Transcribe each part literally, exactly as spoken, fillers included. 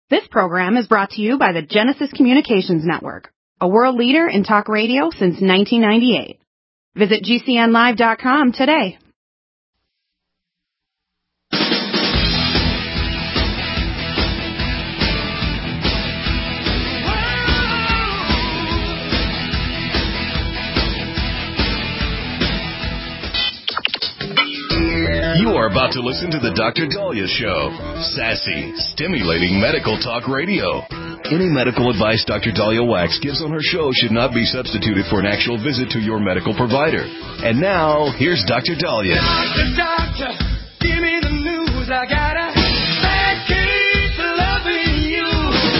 This program is brought to you by the Genesis Communications Network, a world leader in talk radio since nineteen ninety-eight. Visit G C N live dot com today. You are about to listen to the Doctor Dahlia Show. Sassy, stimulating medical talk radio. Any medical advice Doctor Dahlia Wax gives on her show should not be substituted for an actual visit to your medical provider. And now, here's Doctor Dahlia. Doctor, doctor, give me the news. I got a bad case of loving you.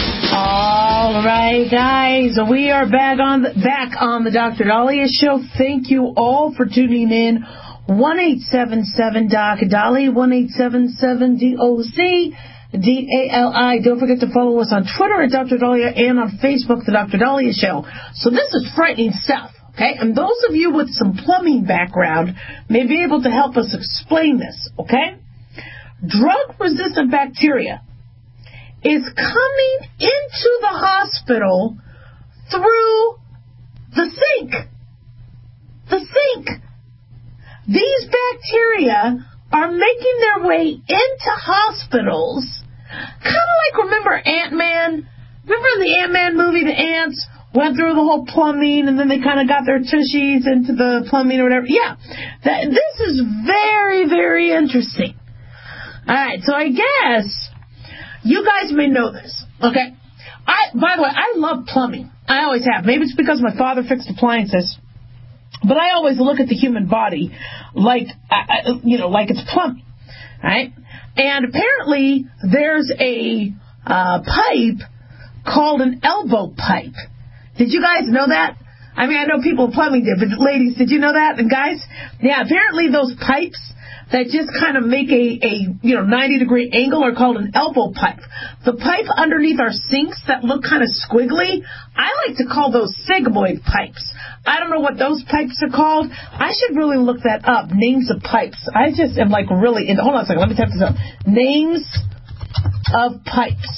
All right, guys, we are back on the, back on the Doctor Dahlia Show. Thank you all for tuning in. one eight seven seven doc Dali, one eight seven seven D O C D A L I. Don't forget to follow us on Twitter at Doctor Dahlia and on Facebook, The Doctor Dahlia Show. So this is frightening stuff, okay? And those of you with some plumbing background may be able to help us explain this, okay? Drug-resistant bacteria is coming into the hospital through the sink. The sink. These bacteria are making their way into hospitals, kind of like, remember Ant-Man? Remember in the Ant-Man movie, the ants went through the whole plumbing, and then they kind of got their tushies into the plumbing or whatever? Yeah, that, this is very, very interesting. All right, so I guess you guys may know this, okay? I, by the way, I love plumbing. I always have. Maybe it's because my father fixed appliances. But I always look at the human body like, uh, you know, like it's plumbing, right? And apparently there's a uh, pipe called an elbow pipe. Did you guys know that? I mean, I know people in plumbing did, but ladies, did you know that? And guys, yeah, apparently those pipes that just kind of make a, a you know, ninety degree angle are called an elbow pipe. The pipe underneath our sinks that look kind of squiggly, I like to call those sigmoid pipes. I don't know what those pipes are called. I should really look that up. Names of pipes. I just am like really into, hold on a second, let me type this up. Names of pipes.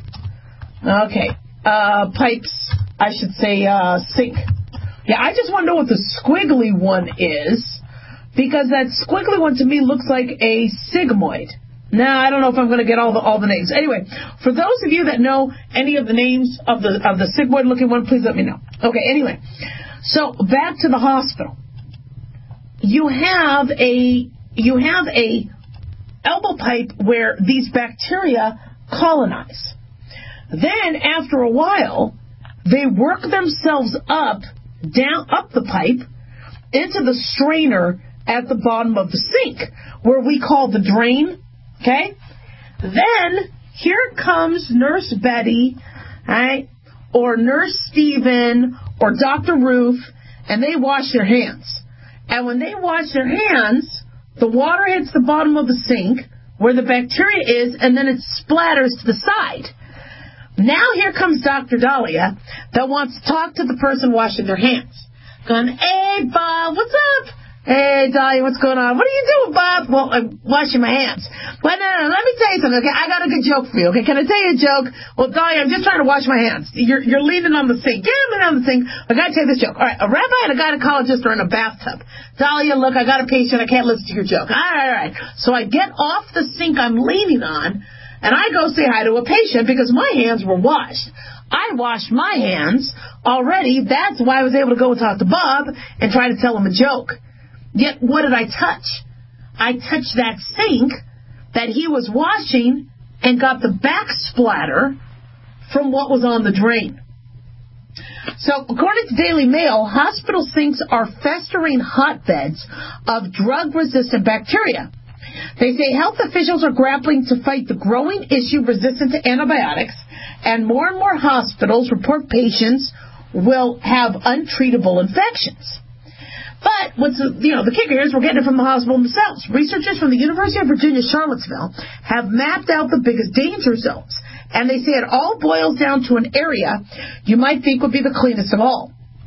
Okay. Uh, pipes, I should say, uh, sink. Yeah, I just want to know what the squiggly one is, because that squiggly one to me looks like a sigmoid. Now, I don't know if I'm going to get all the all the names. Anyway, for those of you that know any of the names of the of the sigmoid looking one, please let me know. Okay, anyway. So back to the hospital. You have a you have a elbow pipe where these bacteria colonize. Then after a while, they work themselves up down up the pipe into the strainer at the bottom of the sink, where we call the drain. Okay? Then here comes Nurse Betty, right? Or Nurse Steven, or Doctor Ruth, and they wash their hands. And when they wash their hands, the water hits the bottom of the sink, where the bacteria is, and then it splatters to the side. Now here comes Doctor Dahlia that wants to talk to the person washing their hands. Going, hey, Bob, what's up? Hey, Dahlia, what's going on? What are you doing, Bob? Well, I'm washing my hands. Well, no, no, no, let me tell you something, okay? I got a good joke for you, okay? Can I tell you a joke? Well, Dahlia, I'm just trying to wash my hands. You're you're leaning on the sink. Yeah, I'm leaning on the sink. I got to tell you this joke. All right, a rabbi and a gynecologist are in a bathtub. Dahlia, look, I got a patient. I can't listen to your joke. All right, all right. So I get off the sink I'm leaning on, and I go say hi to a patient because my hands were washed. I washed my hands already. That's why I was able to go and talk to Bob and try to tell him a joke. Yet, what did I touch? I touched that sink that he was washing and got the back splatter from what was on the drain. So, according to Daily Mail, hospital sinks are festering hotbeds of drug-resistant bacteria. They say health officials are grappling to fight the growing issue resistant to antibiotics, and more and more hospitals report patients will have untreatable infections. But what's the, you know, the kicker is we're getting it from the hospital themselves. Researchers from the University of Virginia, Charlottesville, have mapped out the biggest danger zones. And they say it all boils down to an area you might think would be the cleanest of all.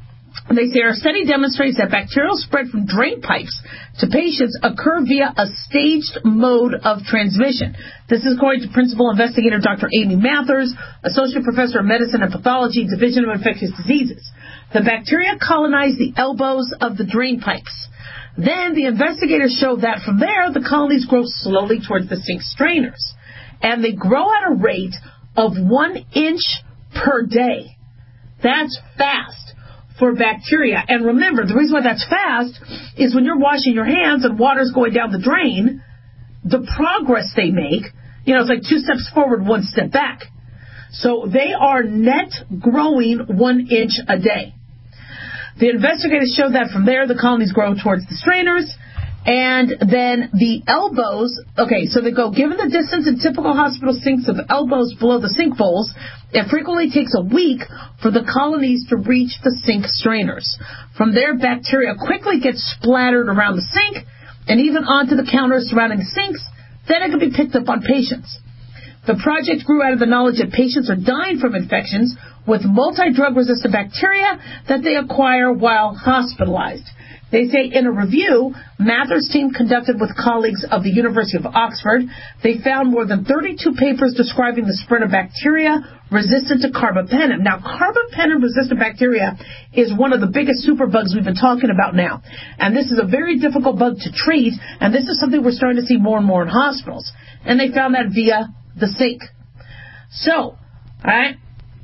They say our study demonstrates that bacterial spread from drain pipes to patients occur via a staged mode of transmission. This is according to Principal Investigator Doctor Amy Mathers, Associate Professor of Medicine and Pathology, Division of Infectious Diseases. The bacteria colonize the elbows of the drain pipes. Then the investigators showed that from there, the colonies grow slowly towards the sink strainers. And they grow at a rate of one inch per day. That's fast for bacteria. And remember, the reason why that's fast is when you're washing your hands and water's going down the drain, the progress they make, you know, it's like two steps forward, one step back. So they are net growing one inch a day. The investigators showed that from there, the colonies grow towards the strainers. And then the elbows, okay, so they go, given the distance in typical hospital sinks of elbows below the sink bowls, it frequently takes a week for the colonies to reach the sink strainers. From there, bacteria quickly get splattered around the sink and even onto the counters surrounding the sinks. Then it can be picked up on patients. The project grew out of the knowledge that patients are dying from infections with multi-drug resistant bacteria that they acquire while hospitalized. They say in a review Mathers' team conducted with colleagues of the University of Oxford, they found more than thirty-two papers describing the spread of bacteria resistant to carbapenem. Now, carbapenem-resistant bacteria is one of the biggest superbugs we've been talking about now. And this is a very difficult bug to treat, and this is something we're starting to see more and more in hospitals. And they found that via the sink. So, all right.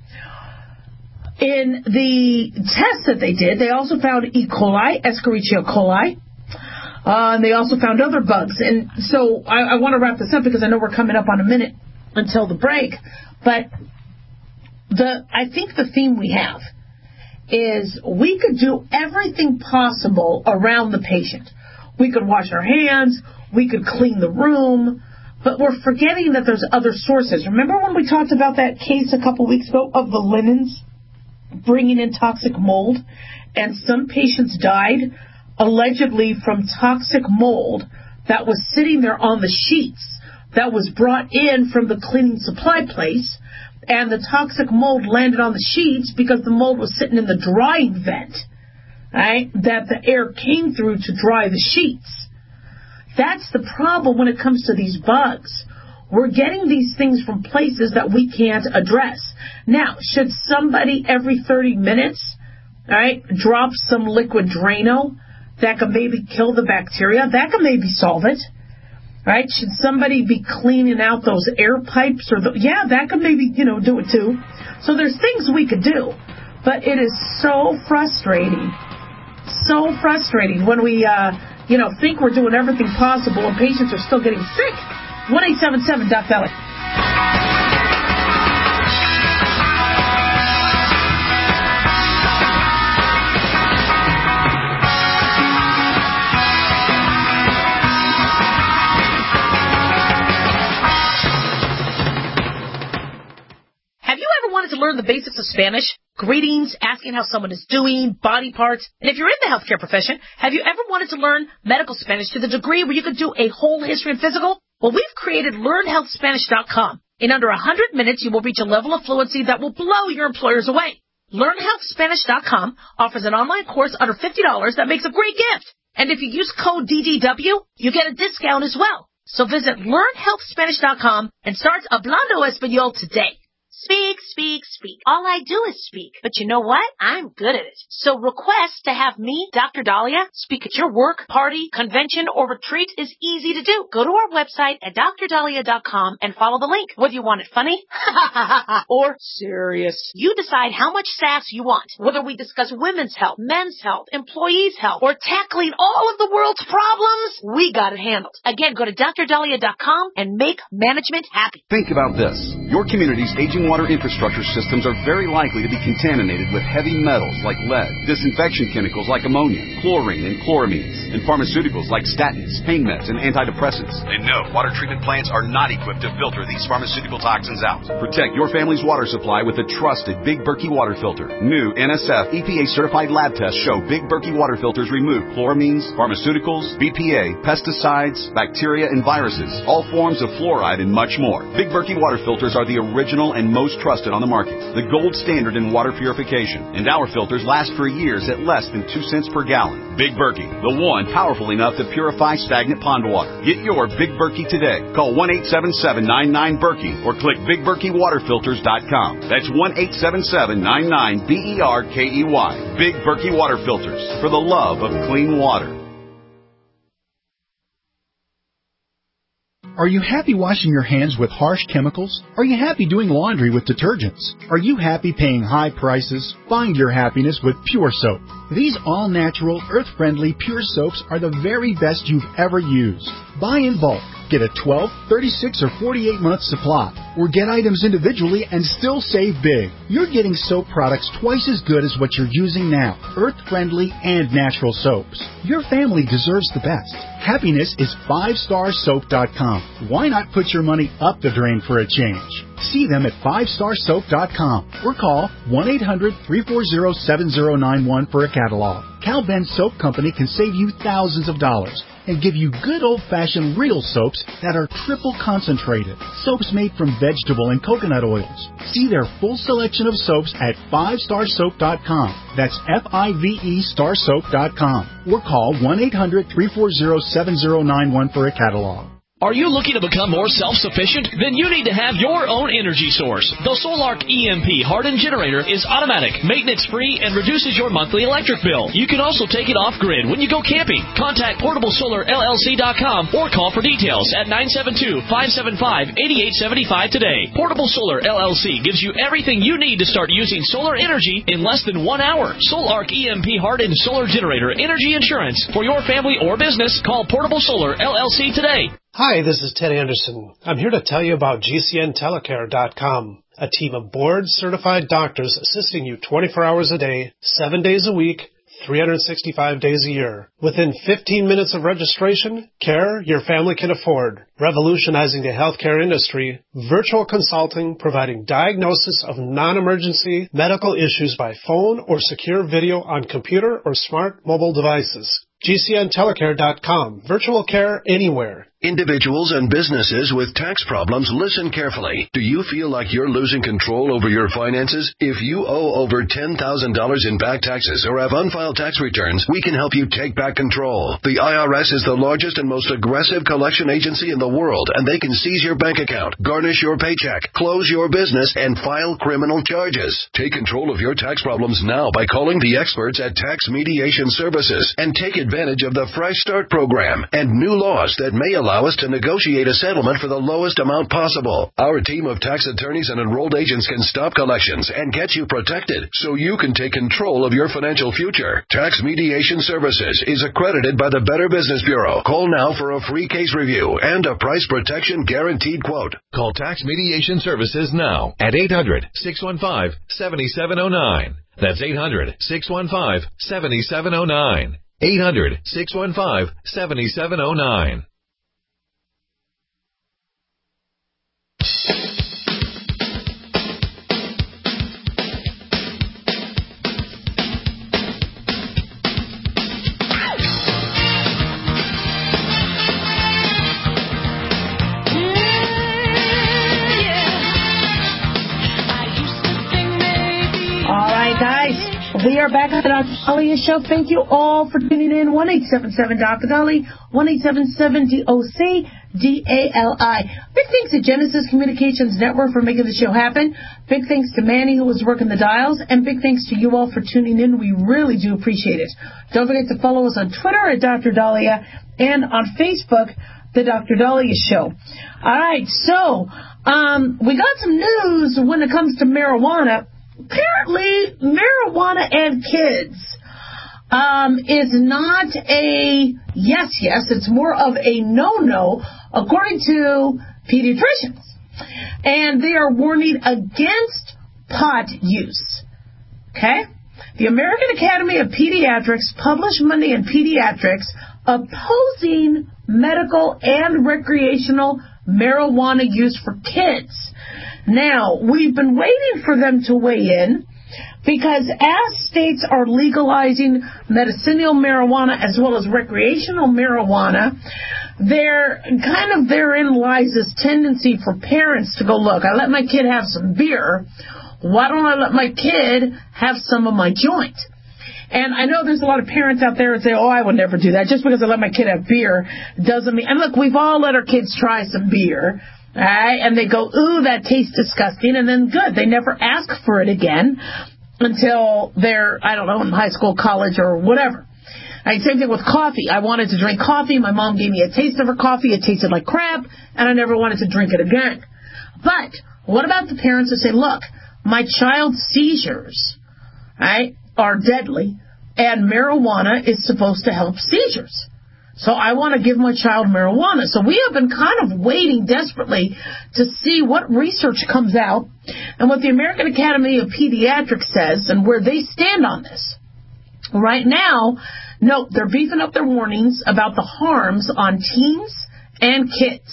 In the tests that they did, they also found E. coli, Escherichia coli, uh, and they also found other bugs. And so I, I want to wrap this up because I know we're coming up on a minute until the break. But the I think the theme we have is we could do everything possible around the patient. We could wash our hands, we could clean the room, but we're forgetting that there's other sources. Remember when we talked about that case a couple weeks ago of the linens bringing in toxic mold, and some patients died allegedly from toxic mold that was sitting there on the sheets that was brought in from the cleaning supply place, and the toxic mold landed on the sheets because the mold was sitting in the drying vent, right, that the air came through to dry the sheets. That's the problem when it comes to these bugs. We're getting these things from places that we can't address. Now, should somebody every thirty minutes, all right, drop some liquid Drano that could maybe kill the bacteria? That could maybe solve it, right? Should somebody be cleaning out those air pipes? Or the, yeah, that could maybe, you know, do it too. So there's things we could do, but it is so frustrating, so frustrating when we, uh, you know, think we're doing everything possible and patients are still getting sick. one eight seven seven Doc Valley. Have you ever wanted to learn the basics of Spanish? Greetings, asking how someone is doing, body parts. And if you're in the healthcare profession, have you ever wanted to learn medical Spanish to the degree where you could do a whole history and physical? Well, we've created learn health spanish dot com. In under one hundred minutes, you will reach a level of fluency that will blow your employers away. learn health spanish dot com offers an online course under fifty dollars that makes a great gift. And if you use code D D W, you get a discount as well. So visit learn health spanish dot com and start Hablando Español today. Speak, speak, speak. All I do is speak. But you know what? I'm good at it. So request to have me, Doctor Dahlia, speak at your work, party, convention, or retreat is easy to do. Go to our website at dr dahlia dot com and follow the link. Whether you want it funny or serious, you decide how much sass you want. Whether we discuss women's health, men's health, employees' health, or tackling all of the world's problems, we got it handled. Again, go to dr dahlia dot com and make management happy. Think about this. Your community's aging water infrastructure systems are very likely to be contaminated with heavy metals like lead, disinfection chemicals like ammonia, chlorine and chloramines, and pharmaceuticals like statins, pain meds, and antidepressants. And no, water treatment plants are not equipped to filter these pharmaceutical toxins out. Protect your family's water supply with a trusted Big Berkey water filter. New N S F E P A-certified lab tests show Big Berkey water filters remove chloramines, pharmaceuticals, B P A, pesticides, bacteria, and viruses, all forms of fluoride, and much more. Big Berkey water filters are the original and most trusted on the market, the gold standard in water purification, and our filters last for years at less than two cents per gallon. Big Berkey, the one powerful enough to purify stagnant pond water. Get your Big Berkey today. Call one eight seven seven, nine nine, Berkey or click big berkey water filters dot com. That's one eight seven seven, nine nine, B E R K E Y. Big Berkey Water Filters, for the love of clean water. Are you happy washing your hands with harsh chemicals? Are you happy doing laundry with detergents? Are you happy paying high prices? Find your happiness with Pure Soap. These all-natural, earth-friendly Pure Soaps are the very best you've ever used. Buy in bulk. Get a twelve, thirty-six, or forty-eight month supply, or get items individually and still save big. You're getting soap products twice as good as what you're using now, earth-friendly and natural soaps. Your family deserves the best. Happiness is five star soap dot com. Why not put your money up the drain for a change? See them at five star soap dot com or call one eight hundred, three four zero, seven zero nine one for a catalog. Cal Ben Soap Company can save you thousands of dollars and give you good old-fashioned real soaps that are triple concentrated. Soaps made from vegetable and coconut oils. See their full selection of soaps at five star soap dot com. That's F I V E star soap dot com. Or call one eight hundred, three four zero, seven zero nine one for a catalog. Are you looking to become more self-sufficient? Then you need to have your own energy source. The Solark E M P hardened generator is automatic, maintenance-free, and reduces your monthly electric bill. You can also take it off-grid when you go camping. Contact portable solar L L C dot com or call for details at nine seven two, five seven five, eight eight seven five today. Portable Solar L L C gives you everything you need to start using solar energy in less than one hour. Solark E M P hardened solar generator energy insurance for your family or business. Call Portable Solar L L C today. Hi, this is Ted Anderson. I'm here to tell you about G C N telecare dot com, a team of board-certified doctors assisting you twenty-four hours a day, seven days a week, three hundred sixty-five days a year. Within fifteen minutes of registration, care your family can afford. Revolutionizing the healthcare industry, virtual consulting providing diagnosis of non-emergency medical issues by phone or secure video on computer or smart mobile devices. G C N telecare dot com. Virtual care anywhere. Individuals and businesses with tax problems, listen carefully. Do you feel like you're losing control over your finances? If you owe over ten thousand dollars in back taxes or have unfiled tax returns, we can help you take back control. The I R S is the largest and most aggressive collection agency in the world, and they can seize your bank account, garnish your paycheck, close your business, and file criminal charges. Take control of your tax problems now by calling the experts at Tax Mediation Services and take advantage of the Fresh Start program and new laws that may allow us to negotiate a settlement for the lowest amount possible. Our team of tax attorneys and enrolled agents can stop collections and get you protected so you can take control of your financial future. Tax Mediation Services is accredited by the Better Business Bureau. Call now for a free case review and a price protection guaranteed quote. Call Tax Mediation Services now at eight hundred, six one five, seven seven zero nine. That's eight hundred, six one five, seven seven zero nine. eight hundred, six one five, seven seven zero nine. We are back on the Doctor Dahlia Show. Thank you all for tuning in. one eight seven seven Doctor Dolly, one eight seven seven D O C D A L I. Big thanks to Genesis Communications Network for making the show happen. Big thanks to Manny who was working the dials. And big thanks to you all for tuning in. We really do appreciate it. Don't forget to follow us on Twitter at Doctor Dahlia and on Facebook, The Doctor Dahlia Show. All right, so um, we got some news when it comes to marijuana. Apparently, marijuana and kids um, is not a yes, yes. It's more of a no-no, according to pediatricians. And they are warning against pot use. Okay? The American Academy of Pediatrics published Monday in Pediatrics opposing medical and recreational marijuana use for kids. Now, we've been waiting for them to weigh in because as states are legalizing medicinal marijuana as well as recreational marijuana, there kind of therein lies this tendency for parents to go, look, I let my kid have some beer. Why don't I let my kid have some of my joint? And I know there's a lot of parents out there that say, oh, I would never do that. Just because I let my kid have beer doesn't mean... And look, we've all let our kids try some beer, right? And they go, ooh, that tastes disgusting. And then good, they never ask for it again until they're, I don't know, in high school, college, or whatever. Right, same thing with coffee. I wanted to drink coffee. My mom gave me a taste of her coffee. It tasted like crap, and I never wanted to drink it again. But what about the parents who say, look, my child's seizures, right, are deadly, and marijuana is supposed to help seizures. So I want to give my child marijuana. So we have been kind of waiting desperately to see what research comes out and what the American Academy of Pediatrics says and where they stand on this. Right now, no, they're beefing up their warnings about the harms on teens and kids.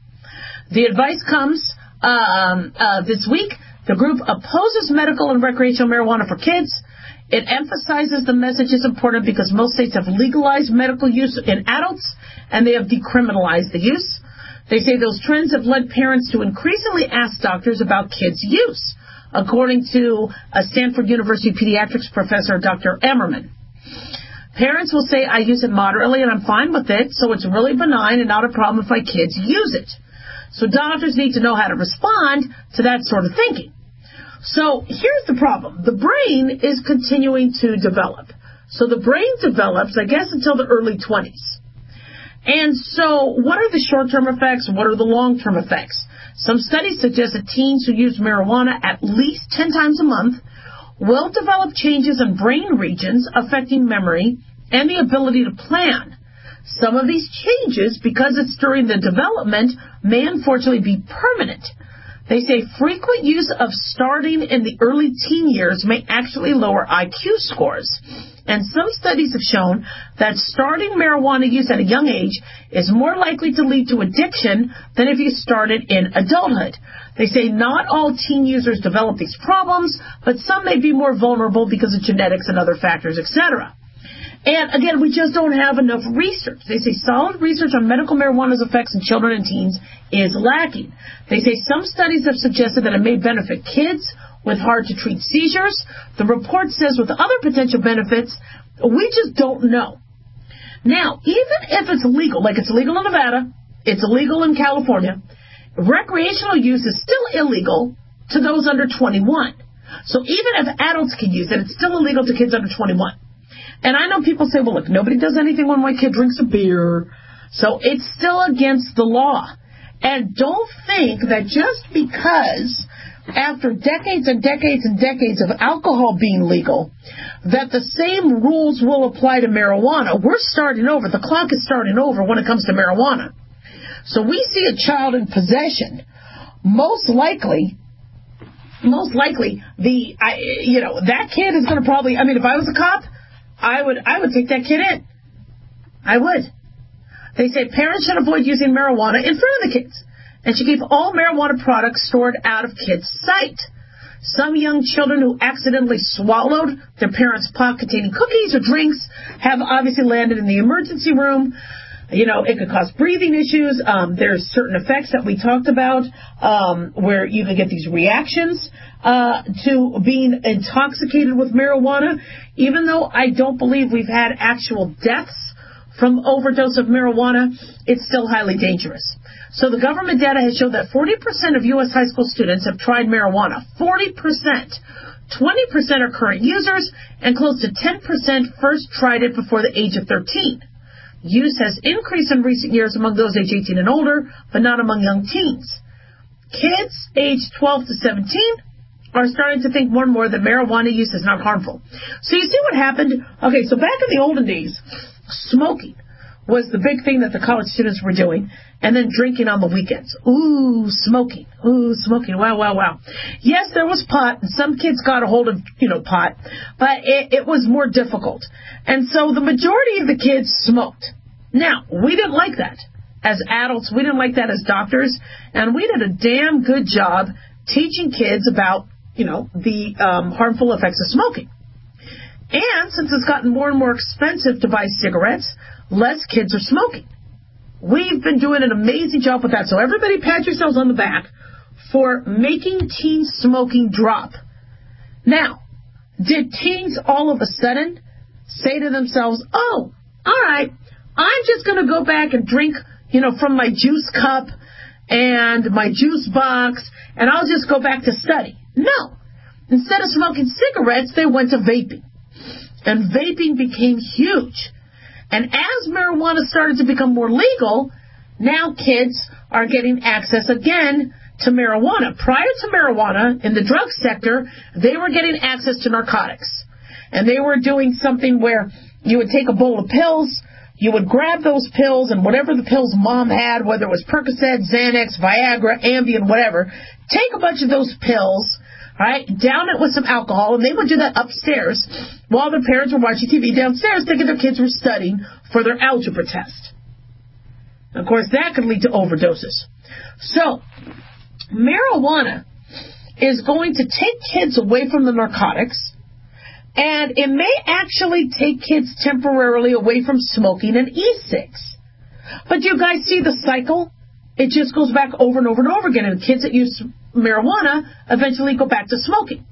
The advice comes um, uh, this week. The group opposes medical and recreational marijuana for kids. It emphasizes the message is important because most states have legalized medical use in adults, and they have decriminalized the use. They say those trends have led parents to increasingly ask doctors about kids' use, according to a Stanford University pediatrics professor, Doctor Emmerman. Parents will say, I use it moderately and I'm fine with it, so it's really benign and not a problem if my kids use it. So doctors need to know how to respond to that sort of thinking. So here's the problem. The brain is continuing to develop. So the brain develops, I guess, until the early twenties. And so what are the short-term effects and what are the long-term effects? Some studies suggest that teens who use marijuana at least ten times a month will develop changes in brain regions affecting memory and the ability to plan. Some of these changes, because it's during the development, may unfortunately be permanent. They say frequent use of starting in the early teen years may actually lower I Q scores. And some studies have shown that starting marijuana use at a young age is more likely to lead to addiction than if you started in adulthood. They say not all teen users develop these problems, but some may be more vulnerable because of genetics and other factors, et cetera. And again, we just don't have enough research. They say solid research on medical marijuana's effects in children and teens is lacking. They say some studies have suggested that it may benefit kids with hard-to-treat seizures. The report says with other potential benefits, we just don't know. Now, even if it's legal, like it's legal in Nevada, it's illegal in California, recreational use is still illegal to those under twenty-one. So even if adults can use it, it's still illegal to kids under twenty-one. And I know people say, well, look, nobody does anything when my kid drinks a beer. So it's still against the law. And don't think that just because after decades and decades and decades of alcohol being legal, that the same rules will apply to marijuana. We're starting over. The clock is starting over when it comes to marijuana. So we see a child in possession, most likely, most likely, the I, you know, that kid is going to probably, I mean, if I was a cop, I would I would take that kid in. I would. They say parents should avoid using marijuana in front of the kids and should keep all marijuana products stored out of kids' sight. Some young children who accidentally swallowed their parents' pot containing cookies or drinks have obviously landed in the emergency room. You know, it could cause breathing issues. Um, there's certain effects that we talked about um, where you can get these reactions uh, to being intoxicated with marijuana. Even though I don't believe we've had actual deaths from overdose of marijuana, it's still highly dangerous. So the government data has shown that forty percent of U S high school students have tried marijuana. forty percent. twenty percent are current users, and close to ten percent first tried it before the age of thirteen. Use has increased in recent years among those age eighteen and older, but not among young teens. Kids aged twelve to seventeen are starting to think more and more that marijuana use is not harmful. So you see what happened? Okay, so back in the olden days, smoking was the big thing that the college students were doing, and then drinking on the weekends. Ooh, smoking. Ooh, smoking. Wow, wow, wow. Yes, there was pot, and some kids got a hold of, you know, pot, but it, it was more difficult. And so the majority of the kids smoked. Now, we didn't like that as adults. We didn't like that as doctors, and we did a damn good job teaching kids about, you know, the um, harmful effects of smoking. And since it's gotten more and more expensive to buy cigarettes, less kids are smoking. we've been doing an amazing job with that. So everybody pat yourselves on the back for making teen smoking drop. Now, did teens all of a sudden say to themselves, oh, all right, I'm just going to go back and drink, you know, from my juice cup and my juice box, and I'll just go back to study? No. Instead of smoking cigarettes, they went to vaping. And vaping became huge. And as marijuana started to become more legal, now kids are getting access again to marijuana. Prior to marijuana, in the drug sector, they were getting access to narcotics. And they were doing something where you would take a bowl of pills, you would grab those pills, and whatever the pills mom had, whether it was Percocet, Xanax, Viagra, Ambien, whatever, take a bunch of those pills, right, down it with some alcohol, and they would do that upstairs while their parents were watching T V downstairs thinking their kids were studying for their algebra test. Of course, that could lead to overdoses. So, marijuana is going to take kids away from the narcotics, and it may actually take kids temporarily away from smoking and e-cigs. But do you guys see the cycle? It just goes back over and over and over again, and kids that use marijuana eventually go back to smoking.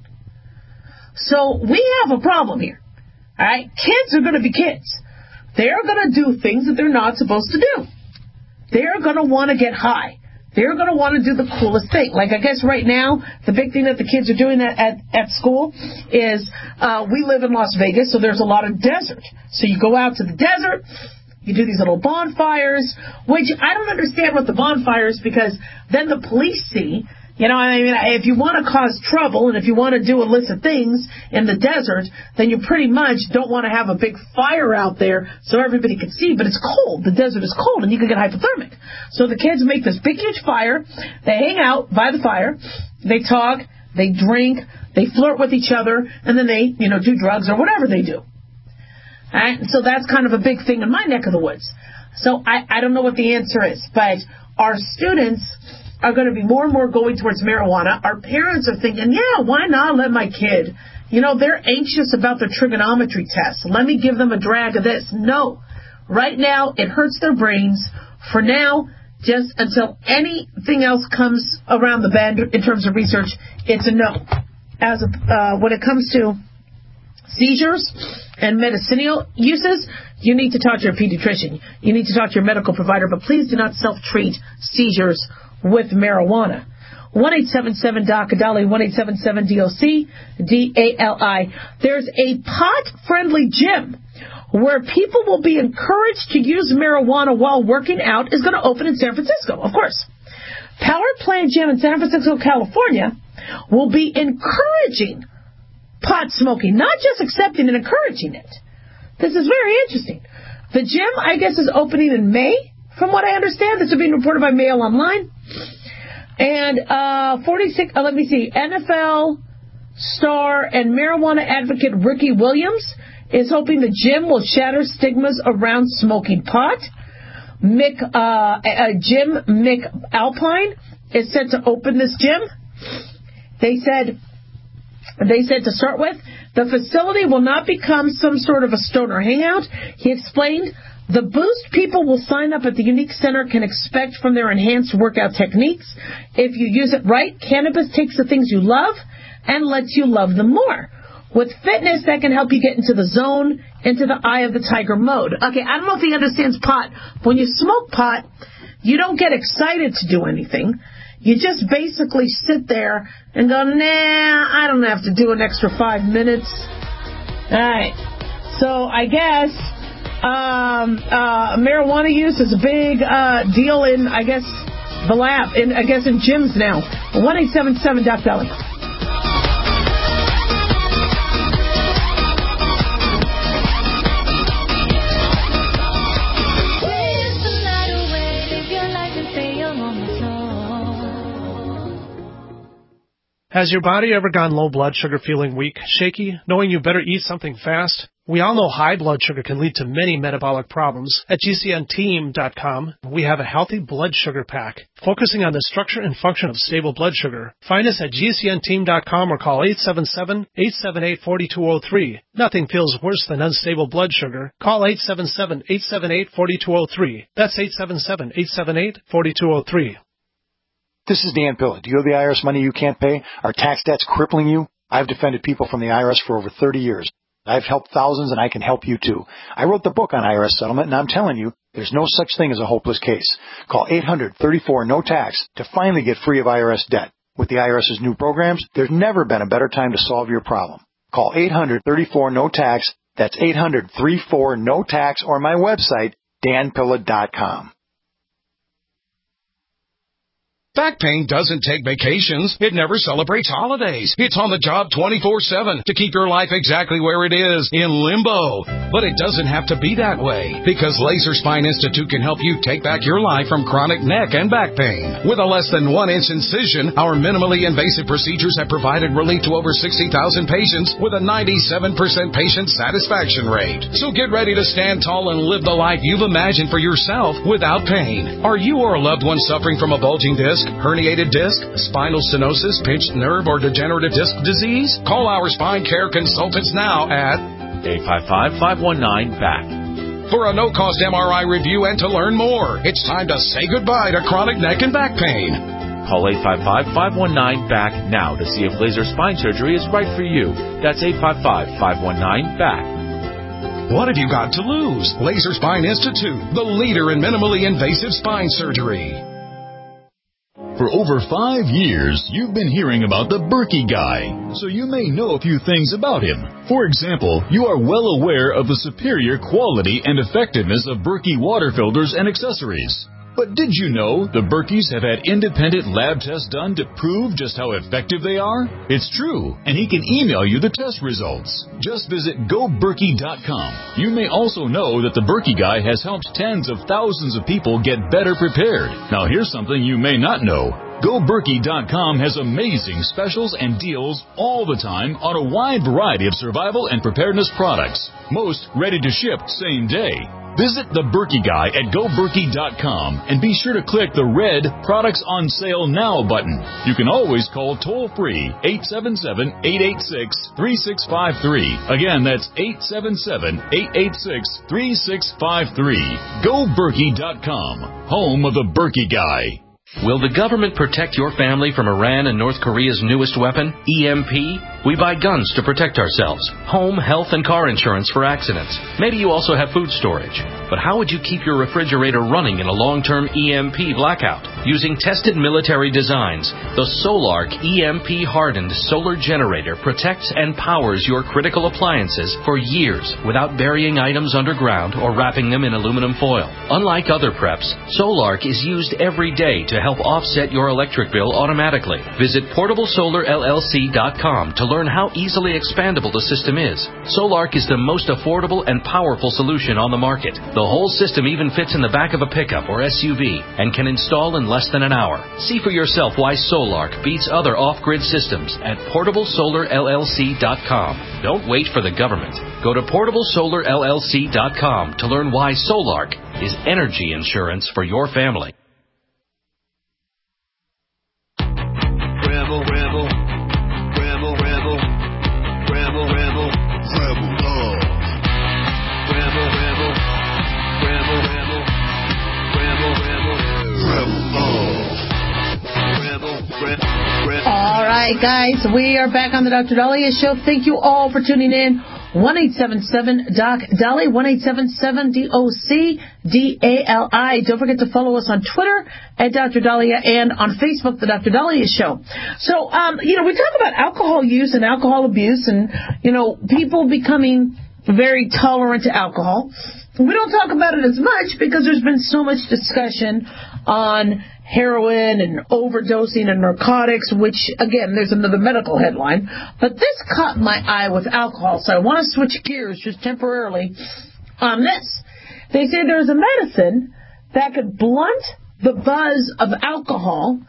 So we have a problem here. All right? Kids are going to be kids. They're going to do things that they're not supposed to do. They're going to want to get high. They're going to want to do the coolest thing. Like, I guess right now, the big thing that the kids are doing at, at, at school is uh, we live in Las Vegas, so there's a lot of desert. So you go out to the desert, you do these little bonfires, which I don't understand what the bonfires, because then the police see, you know, I mean, if you want to cause trouble and if you want to do illicit things in the desert, then you pretty much don't want to have a big fire out there so everybody can see, but it's cold. The desert is cold and you can get hypothermic. So the kids make this big, huge fire. They hang out by the fire. They talk. They drink. They flirt with each other. And then they, you know, do drugs or whatever they do. All right? So that's kind of a big thing in my neck of the woods. So I, I don't know what the answer is, but our students are going to be more and more going towards marijuana. Our parents are thinking, yeah, why not let my kid, you know, they're anxious about their trigonometry test. Let me give them a drag of this. No. Right now, it hurts their brains. For now, just until anything else comes around the bend in terms of research, it's a no. As a, uh, when it comes to seizures and medicinal uses, you need to talk to your pediatrician. You need to talk to your medical provider, but please do not self-treat seizures with marijuana. one eight seven seven D O C, Dali, one eight seven seven D O C, D A L I. There's a pot-friendly gym where people will be encouraged to use marijuana while working out is going to open in San Francisco, of course. Power Plant Gym in San Francisco, California will be encouraging pot smoking, not just accepting and encouraging it. This is very interesting. The gym, I guess, is opening in May, from what I understand. This is being reported by Mail Online. And uh, forty-six, uh, let me see, N F L star and marijuana advocate Ricky Williams is hoping the gym will shatter stigmas around smoking pot. Mick, uh, uh, Jim McAlpine is set to open this gym. They said, they said to start with, the facility will not become some sort of a stoner hangout. He explained, the boost people will sign up at the unique center can expect from their enhanced workout techniques. If you use it right, cannabis takes the things you love and lets you love them more. With fitness, that can help you get into the zone, into the eye of the tiger mode. Okay, I don't know if he understands pot. When you smoke pot, you don't get excited to do anything. You just basically sit there and go, nah, I don't have to do an extra five minutes. All right. So I guess um, uh, marijuana use is a big uh, deal in, I guess, the lab, in, I guess in gyms now. one eight seven seven Doc Dali. Has your body ever gone low blood sugar, feeling weak, shaky, knowing you better eat something fast? We all know high blood sugar can lead to many metabolic problems. At G C N team dot com, we have a healthy blood sugar pack, focusing on the structure and function of stable blood sugar. Find us at G C N team dot com or call eight seven seven, eight seven eight, four two zero three. Nothing feels worse than unstable blood sugar. Call eight seven seven, eight seven eight, four two zero three. That's eight seven seven, eight seven eight, four two zero three. This is Dan Pilla. Do you owe the I R S money you can't pay? Are tax debts crippling you? I've defended people from the I R S for over thirty years. I've helped thousands, and I can help you, too. I wrote the book on I R S settlement, and I'm telling you, there's no such thing as a hopeless case. Call eight hundred, thirty-four, no tax to finally get free of I R S debt. With the IRS's new programs, there's never been a better time to solve your problem. Call eight hundred, thirty-four, no tax. That's eight hundred, thirty-four, no tax, or my website, dan pilla dot com. Back pain doesn't take vacations. It never celebrates holidays. It's on the job twenty-four seven to keep your life exactly where it is, in limbo. But it doesn't have to be that way, because Laser Spine Institute can help you take back your life from chronic neck and back pain. With a less than one inch incision, our minimally invasive procedures have provided relief to over sixty thousand patients with a ninety-seven percent patient satisfaction rate. So get ready to stand tall and live the life you've imagined for yourself without pain. Are you or a loved one suffering from a bulging disc, herniated disc, spinal stenosis, pinched nerve, or degenerative disc disease? Call our spine care consultants now at eight five five, five one nine, B A C K for a no-cost M R I review and to learn more. It's time to say goodbye to chronic neck and back pain. Call eight five five, five one nine, B A C K now to see if laser spine surgery is right for you. That's eight five five, five one nine, B A C K. What have you got to lose? Laser Spine Institute, the leader in minimally invasive spine surgery. For over five years, you've been hearing about the Berkey guy, so you may know a few things about him. For example, you are well aware of the superior quality and effectiveness of Berkey water filters and accessories. But did you know the Berkeys have had independent lab tests done to prove just how effective they are? It's true, and he can email you the test results. Just visit go berkey dot com. You may also know that the Berkey guy has helped tens of thousands of people get better prepared. Now here's something you may not know. go berkey dot com has amazing specials and deals all the time on a wide variety of survival and preparedness products. Most ready to ship same day. Visit the Berkey Guy at go berkey dot com and be sure to click the red Products on Sale Now button. You can always call toll-free eight seven seven, eight eight six, three six five three. Again, that's eight seven seven, eight eight six, three six five three. go berkey dot com, home of the Berkey Guy. Will the government protect your family from Iran and North Korea's newest weapon, E M P? We buy guns to protect ourselves, home, health, and car insurance for accidents. Maybe you also have food storage. But how would you keep your refrigerator running in a long-term E M P blackout? Using tested military designs, the Solark E M P-hardened solar generator protects and powers your critical appliances for years without burying items underground or wrapping them in aluminum foil. Unlike other preps, Solark is used every day to help offset your electric bill automatically. Visit portable solar L L C dot com to learn how easily expandable the system is. Solark is the most affordable and powerful solution on the market. The whole system even fits in the back of a pickup or S U V and can install in less than an hour. See for yourself why Solark beats other off-grid systems at portable solar L L C dot com. Don't wait for the government. Go to portable solar L L C dot com to learn why Solark is energy insurance for your family. Rebel, rebel, rebel, rebel, rebel, rebel, rebel love. Rebel, rebel, rebel, rebel, rebel, rebel, rebel love. Rebel, rebel, rebel. All right, guys, we are back on the Doctor Dahlia Show. Thank you all for tuning in. one eight seven seven doc Dali, one eight seven seven D O C D A L I. Don't forget to follow us on Twitter at Doctor Dahlia and on Facebook, The Doctor Dahlia Show. So, um, you know, we talk about alcohol use and alcohol abuse and, you know, people becoming very tolerant to alcohol. We don't talk about it as much because there's been so much discussion on heroin and overdosing and narcotics, which, again, there's another medical headline. But this caught my eye with alcohol, so I want to switch gears just temporarily on this. They say there's a medicine that could blunt the buzz of alcohol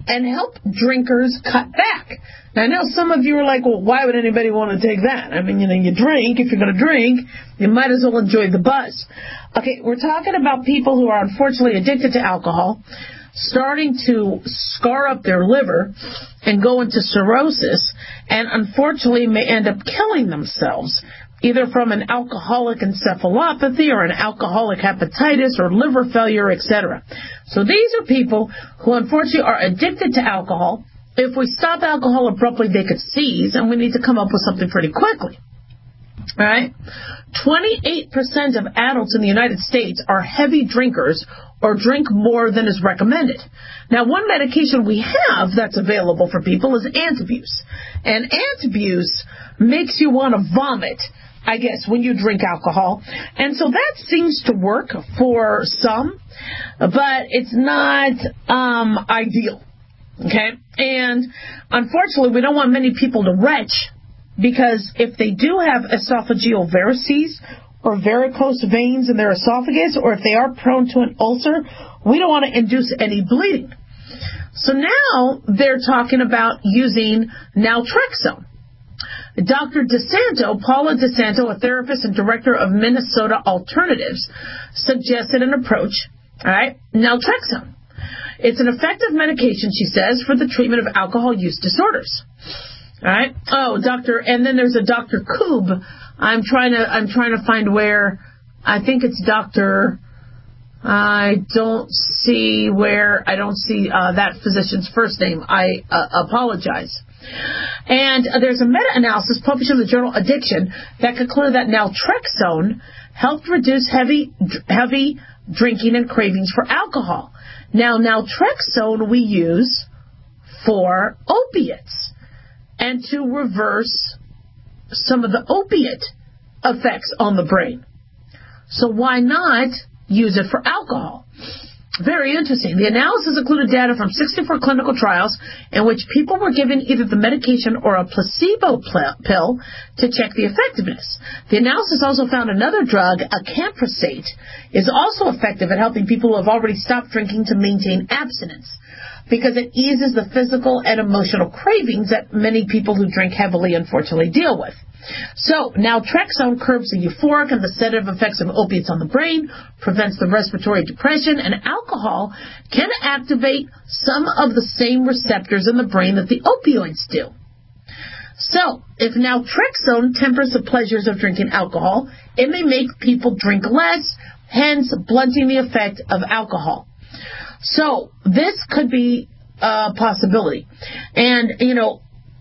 and help drinkers cut back. Now, I know some of you are like, well, why would anybody want to take that? I mean, you know, you drink. If you're going to drink, you might as well enjoy the buzz. Okay, we're talking about people who are unfortunately addicted to alcohol, starting to scar up their liver and go into cirrhosis, and unfortunately may end up killing themselves, either from an alcoholic encephalopathy or an alcoholic hepatitis or liver failure, et cetera. So these are people who unfortunately are addicted to alcohol. If we stop alcohol abruptly, they could seize, and we need to come up with something pretty quickly. All right? twenty-eight percent of adults in the United States are heavy drinkers or drink more than is recommended. Now, one medication we have that's available for people is Antabuse. And Antabuse makes you want to vomit, I guess, when you drink alcohol. And so that seems to work for some, but it's not um, ideal. Okay? And unfortunately, we don't want many people to retch, because if they do have esophageal varices or varicose veins in their esophagus, or if they are prone to an ulcer, we don't want to induce any bleeding. So now they're talking about using naltrexone. Doctor DeSanto, Paula DeSanto, a therapist and director of Minnesota Alternatives, suggested an approach, all right, naltrexone. It's an effective medication, she says, for the treatment of alcohol use disorders. All right. Oh, Doctor, and then there's a Doctor Koob. I'm trying to I'm trying to find where. I think it's Doctor I don't see where. I don't see uh, that physician's first name. I uh, apologize. And uh, there's a meta-analysis published in the journal Addiction that concluded that naltrexone helped reduce heavy heavy drinking and cravings for alcohol. Now, naltrexone we use for opiates and to reverse some of the opiate effects on the brain. So why not use it for alcohol? Very interesting. The analysis included data from sixty-four clinical trials in which people were given either the medication or a placebo pill to check the effectiveness. The analysis also found another drug, acamprosate, is also effective at helping people who have already stopped drinking to maintain abstinence, because it eases the physical and emotional cravings that many people who drink heavily unfortunately deal with. So, naltrexone curbs the euphoric and the sedative effects of opiates on the brain, prevents the respiratory depression, and alcohol can activate some of the same receptors in the brain that the opioids do. So, if naltrexone tempers the pleasures of drinking alcohol, it may make people drink less, hence blunting the effect of alcohol. So, this could be a possibility. And, you know,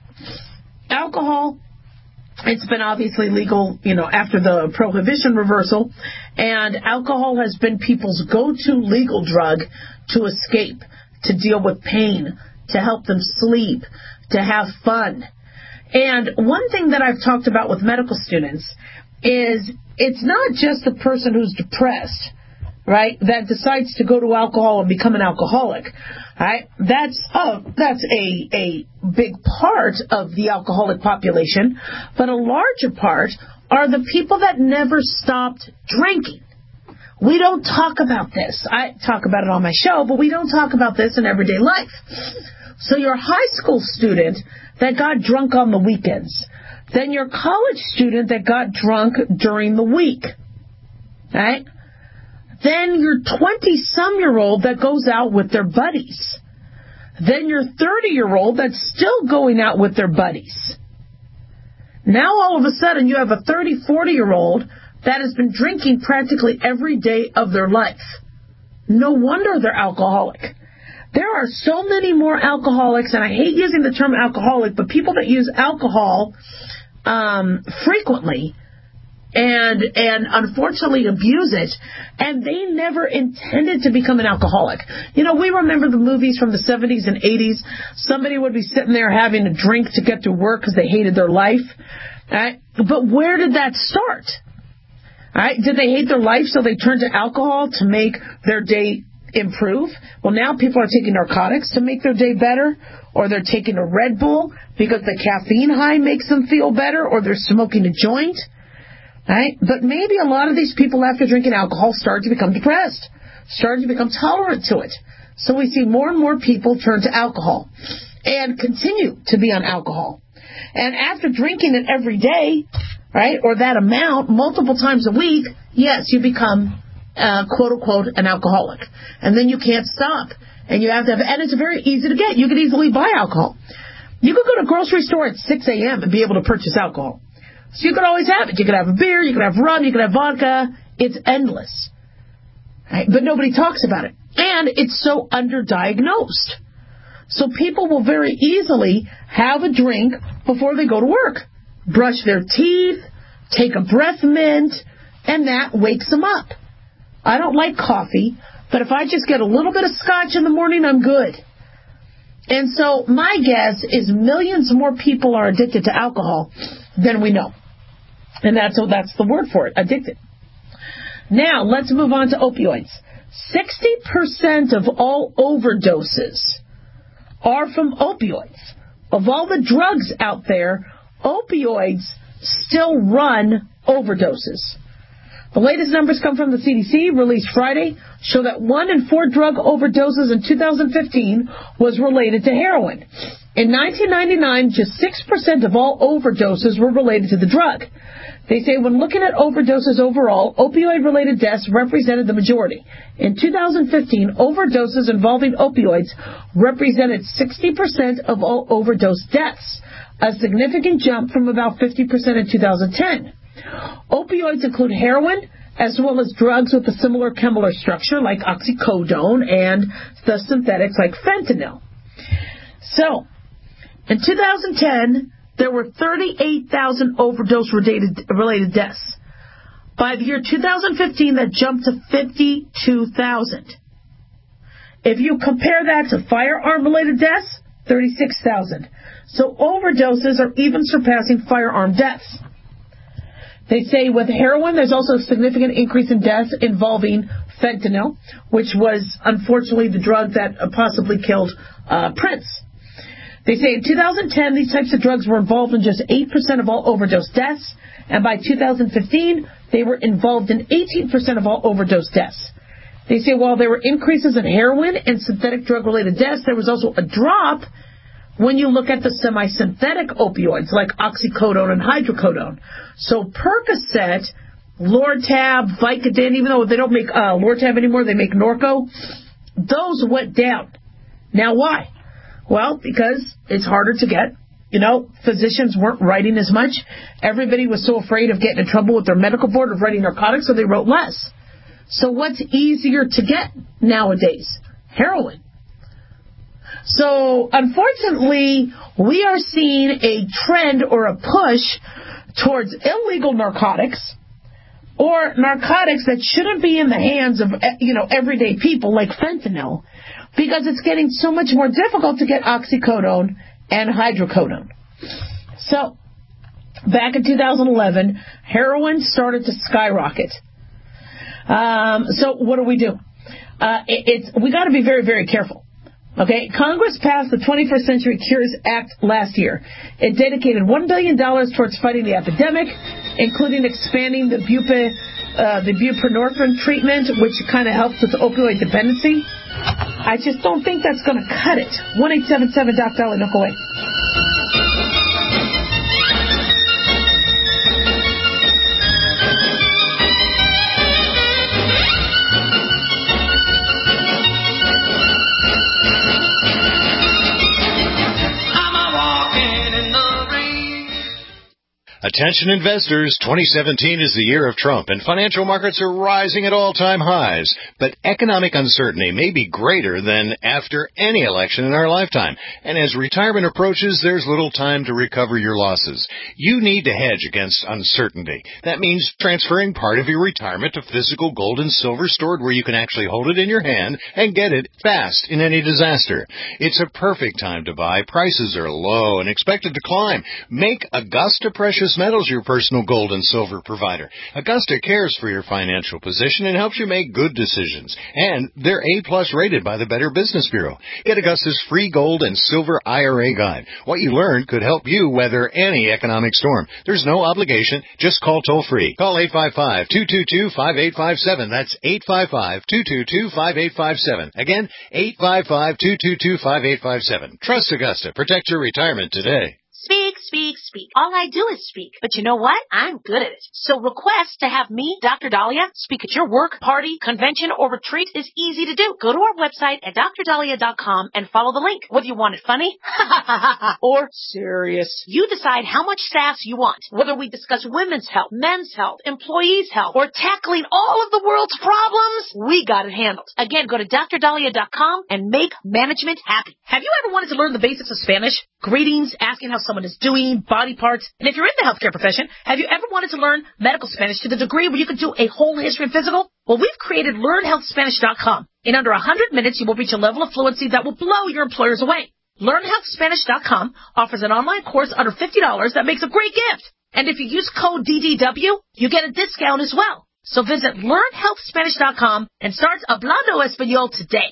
alcohol, it's been obviously legal, you know, after the prohibition reversal, and alcohol has been people's go-to legal drug to escape, to deal with pain, to help them sleep, to have fun. And one thing that I've talked about with medical students is it's not just the person who's depressed, right, that decides to go to alcohol and become an alcoholic, right? That's uh, that's a a big part of the alcoholic population, but a larger part are the people that never stopped drinking. We don't talk about this. I talk about it on my show, but we don't talk about this in everyday life. So your high school student that got drunk on the weekends, then your college student that got drunk during the week, right? Then your twenty-some-year-old that goes out with their buddies. Then your thirty-year-old that's still going out with their buddies. Now all of a sudden you have a thirty, forty-year-old that has been drinking practically every day of their life. No wonder they're alcoholic. There are so many more alcoholics, and I hate using the term alcoholic, but people that use alcohol um, frequently and and unfortunately abuse it, and they never intended to become an alcoholic. You know, we remember the movies from the seventies and eighties. Somebody would be sitting there having a drink to get to work because they hated their life. Right? But where did that start? All right? Did they hate their life so they turned to alcohol to make their day improve? Well, now people are taking narcotics to make their day better, or they're taking a Red Bull because the caffeine high makes them feel better, or they're smoking a joint. Right? But maybe a lot of these people after drinking alcohol started to become depressed, started to become tolerant to it, So we see more and more people turn to alcohol and continue to be on alcohol. And after drinking it every day, right, or that amount multiple times a week, yes, you become, uh, quote unquote, an alcoholic. And then you can't stop. And you have to have, and it's very easy to get. You can easily buy alcohol. You could go to a grocery store at six a.m. and be able to purchase alcohol. So you could always have it. You could have a beer, you could have rum, you could have vodka. It's endless. Right? But nobody talks about it. And it's so underdiagnosed. So people will very easily have a drink before they go to work. Brush their teeth, take a breath mint, and that wakes them up. I don't like coffee, but if I just get a little bit of scotch in the morning, I'm good. And so my guess is millions more people are addicted to alcohol than we know. And that's, that's the word for it, addicted. Now, let's move on to opioids. sixty percent of all overdoses are from opioids. Of all the drugs out there, opioids still run overdoses. The latest numbers come from the C D C, released Friday, show that one in four drug overdoses in two thousand fifteen was related to heroin. In nineteen ninety-nine, just six percent of all overdoses were related to the drug. They say when looking at overdoses overall, opioid-related deaths represented the majority. In two thousand fifteen, overdoses involving opioids represented sixty percent of all overdose deaths, a significant jump from about fifty percent in two thousand ten. Opioids include heroin, as well as drugs with a similar chemical structure like oxycodone and the synthetics like fentanyl. So, in two thousand ten, there were thirty-eight thousand overdose-related related deaths. By the year two thousand fifteen, that jumped to fifty-two thousand. If you compare that to firearm-related deaths, thirty-six thousand. So overdoses are even surpassing firearm deaths. They say with heroin, there's also a significant increase in deaths involving fentanyl, which was unfortunately the drug that possibly killed uh, Prince. They say in two thousand ten, these types of drugs were involved in just eight percent of all overdose deaths, and by two thousand fifteen, they were involved in eighteen percent of all overdose deaths. They say while there were increases in heroin and synthetic drug-related deaths, there was also a drop when you look at the semi-synthetic opioids like oxycodone and hydrocodone. So Percocet, Lortab, Vicodin, even though they don't make uh, Lortab anymore, they make Norco, those went down. Now why? Well, because it's harder to get. You know, physicians weren't writing as much. Everybody was so afraid of getting in trouble with their medical board of writing narcotics, so they wrote less. So what's easier to get nowadays? Heroin. So, unfortunately, we are seeing a trend or a push towards illegal narcotics or narcotics that shouldn't be in the hands of, you know, everyday people like fentanyl, because it's getting so much more difficult to get oxycodone and hydrocodone. So, back in two thousand eleven, heroin started to skyrocket. Um, so, what do we do? Uh, it, it's we got to be very, very careful. Okay, Congress passed the twenty-first Century Cures Act last year. It dedicated one billion dollars towards fighting the epidemic, including expanding the, bupe, uh, the buprenorphine treatment, which kind of helps with the opioid dependency. I just don't think that's going to cut it. one eight seven seven Doc Dolly, don't go away. Attention investors, twenty seventeen is the year of Trump, and financial markets are rising at all-time highs. But economic uncertainty may be greater than after any election in our lifetime. And as retirement approaches, there's little time to recover your losses. You need to hedge against uncertainty. That means transferring part of your retirement to physical gold and silver stored where you can actually hold it in your hand and get it fast in any disaster. It's a perfect time to buy. Prices are low and expected to climb. Make Augusta Precious Precious Metals, your personal gold and silver provider. Augusta cares for your financial position and helps you make good decisions. And they're A-plus rated by the Better Business Bureau. Get Augusta's free gold and silver I R A guide. What you learn could help you weather any economic storm. There's no obligation. Just call toll-free. Call eight five five, two two two, five eight five seven. That's eight five five, two two two, five eight five seven. Again, eight five five, two two two, five eight five seven. Trust Augusta. Protect your retirement today. Speak, speak, speak. All I do is speak. But you know what? I'm good at it. So request to have me, Doctor Dahlia, speak at your work, party, convention, or retreat is easy to do. Go to our website at dr dahlia dot com and follow the link. Whether you want it funny or serious, you decide how much sass you want. Whether we discuss women's health, men's health, employees' health, or tackling all of the world's problems, we got it handled. Again, go to dr dahlia dot com and make management happy. Have you ever wanted to learn the basics of Spanish? Greetings, asking how someone is doing, body parts. And if you're in the healthcare profession, have you ever wanted to learn medical Spanish to the degree where you can do a whole history and physical? Well, we've created learn health spanish dot com. In under one hundred minutes, you will reach a level of fluency that will blow your employers away. learn health spanish dot com offers an online course under fifty dollars that makes a great gift. And if you use code D D W, you get a discount as well. So visit learn health spanish dot com and start hablando español today.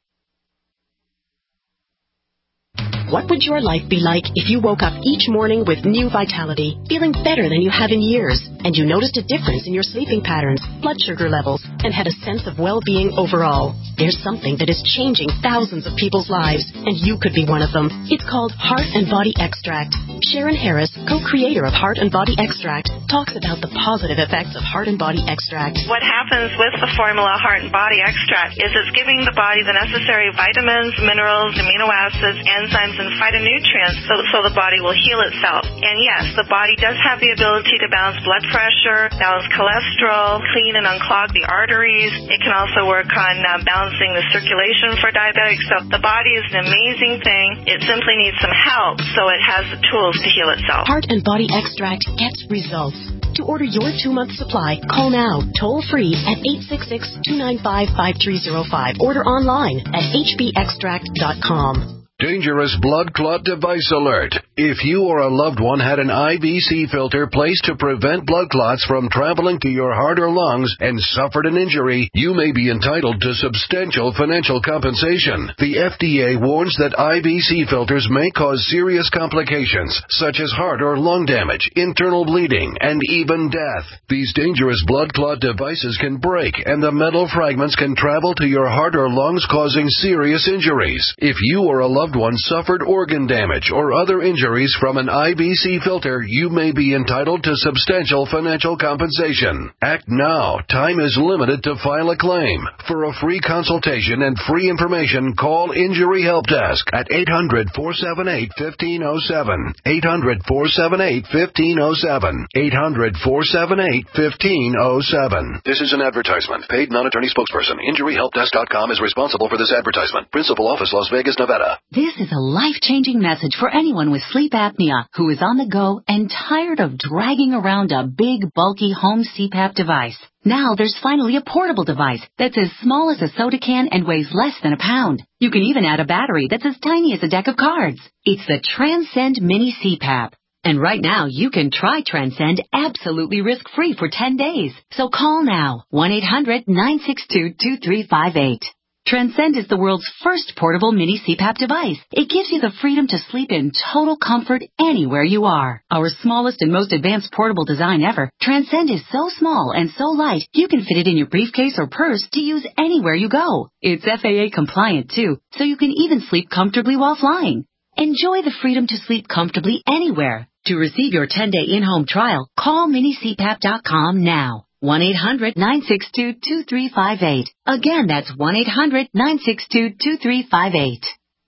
What would your life be like if you woke up each morning with new vitality, feeling better than you have in years, and you noticed a difference in your sleeping patterns, blood sugar levels, and had a sense of well-being overall? There's something that is changing thousands of people's lives, and you could be one of them. It's called Heart and Body Extract. Sharon Harris, co-creator of Heart and Body Extract, talks about the positive effects of Heart and Body Extract. What happens with the formula Heart and Body Extract is it's giving the body the necessary vitamins, minerals, amino acids, enzymes, and phytonutrients so, so the body will heal itself. And yes, the body does have the ability to balance blood pressure, balance cholesterol, clean and unclog the arteries. It can also work on uh, balancing the circulation for diabetics. So the body is an amazing thing. It simply needs some help so it has the tools to heal itself. Heart and Body Extract gets results. To order your two-month supply, call now, toll-free at eight six six, two nine five, five three zero five. Order online at h b extract dot com. Dangerous blood clot device alert. If you or a loved one had an I V C filter placed to prevent blood clots from traveling to your heart or lungs and suffered an injury, you may be entitled to substantial financial compensation. The F D A warns that I V C filters may cause serious complications, such as heart or lung damage, internal bleeding, and even death. These dangerous blood clot devices can break, and the metal fragments can travel to your heart or lungs, causing serious injuries. If you or a loved one suffered organ damage or other injuries from an I V C filter, you may be entitled to substantial financial compensation. Act now. Time is limited to file a claim. For a free consultation and free information, call Injury Help Desk at eight hundred, four seven eight, one five zero seven. eight hundred, four seven eight, one five zero seven. eight hundred, four seven eight, one five zero seven. This is an advertisement. Paid non-attorney spokesperson. Injury Help Desk dot com is responsible for this advertisement. Principal office, Las Vegas, Nevada. This is a life-changing message for anyone with sleep apnea who is on the go and tired of dragging around a big, bulky home C PAP device. Now there's finally a portable device that's as small as a soda can and weighs less than a pound. You can even add a battery that's as tiny as a deck of cards. It's the Transcend Mini C PAP. And right now, you can try Transcend absolutely risk-free for ten days. So call now, one eight hundred, nine six two, two three five eight. Transcend is the world's first portable mini C PAP device. It gives you the freedom to sleep in total comfort anywhere you are. Our smallest and most advanced portable design ever, Transcend is so small and so light, you can fit it in your briefcase or purse to use anywhere you go. It's F A A compliant too, so you can even sleep comfortably while flying. Enjoy the freedom to sleep comfortably anywhere. To receive your ten-day in-home trial, call mini c pap dot com now. one eight hundred, nine six two, two three five eight. Again, that's one eight hundred, nine six two, two three five eight.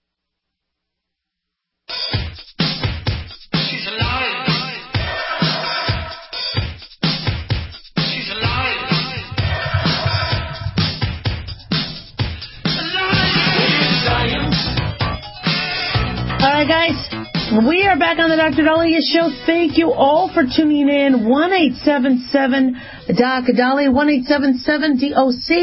She's alive. She's alive. Alive. All right, guys. We are back on the Doctor Dahlia Show. Thank you all for tuning in. one eight seven seven, D O C, Dahlia, one eight seven seven, D O C,